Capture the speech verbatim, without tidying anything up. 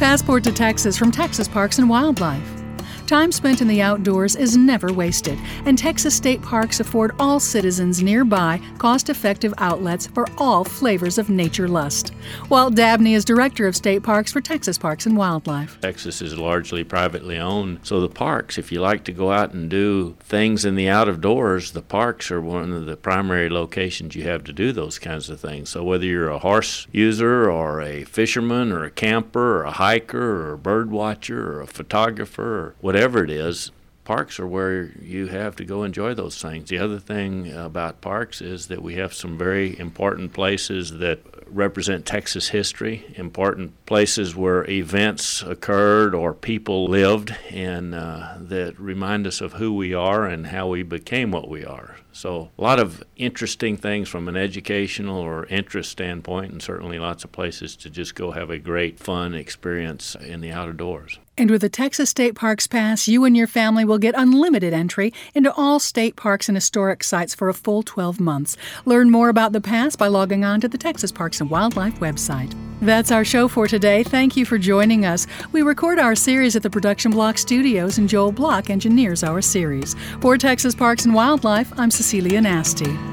Passport to Texas from Texas Parks and Wildlife. Time spent in the outdoors is never wasted, and Texas state parks afford all citizens nearby cost-effective outlets for all flavors of nature lust. Walt Dabney is Director of State Parks for Texas Parks and Wildlife. Texas is largely privately owned, so the parks, if you like to go out and do things in the out of doors, the parks are one of the primary locations you have to do those kinds of things. So whether you're a horse user or a fisherman or a camper or a hiker or a bird watcher or a photographer or whatever Whatever it is, parks are where you have to go enjoy those things. The other thing about parks is that we have some very important places that represent Texas history, important places where events occurred or people lived, and uh, that remind us of who we are and how we became what we are. So a lot of interesting things from an educational or interest standpoint, and certainly lots of places to just go have a great fun experience in the outdoors. And with the Texas State Parks Pass, you and your family will get unlimited entry into all state parks and historic sites for a full twelve months. Learn more about the pass by logging on to the Texas Parks and Wildlife website. That's our show for today. Thank you for joining us. We record our series at the Production Block Studios, and Joel Block engineers our series. For Texas Parks and Wildlife, I'm Cecilia Nasty.